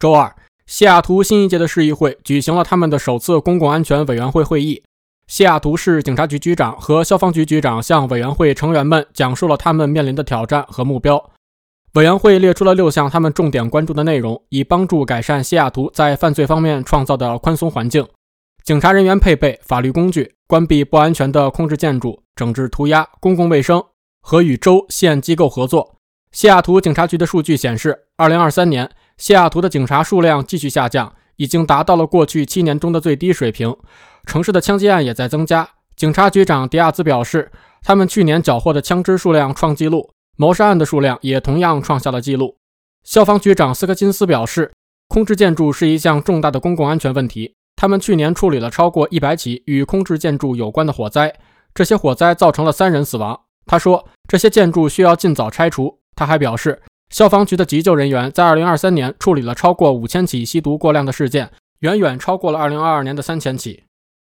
周二，西雅图新一届的市议会举行了他们的首次公共安全委员会会议。西雅图市警察局局长和消防局局长向委员会成员们讲述了他们面临的挑战和目标。委员会列出了6项他们重点关注的内容，以帮助改善西雅图在犯罪方面创造的宽松环境。警察人员配备法律工具，关闭不安全的空置建筑，整治涂鸦，公共卫生和与州县机构合作。西雅图警察局的数据显示，2023年西雅图的警察数量继续下降，已经达到了过去7年中的最低水平。城市的枪击案也在增加。警察局长迪亚兹表示，他们去年缴获的枪支数量创纪录，谋杀案的数量也同样创下了纪录。消防局长斯科金斯表示，空置建筑是一项重大的公共安全问题，他们去年处理了超过100起与空置建筑有关的火灾，这些火灾造成了3人死亡。他说，这些建筑需要尽早拆除。他还表示，消防局的急救人员在2023年处理了超过5000起吸毒过量的事件，远远超过了2022年的3000起。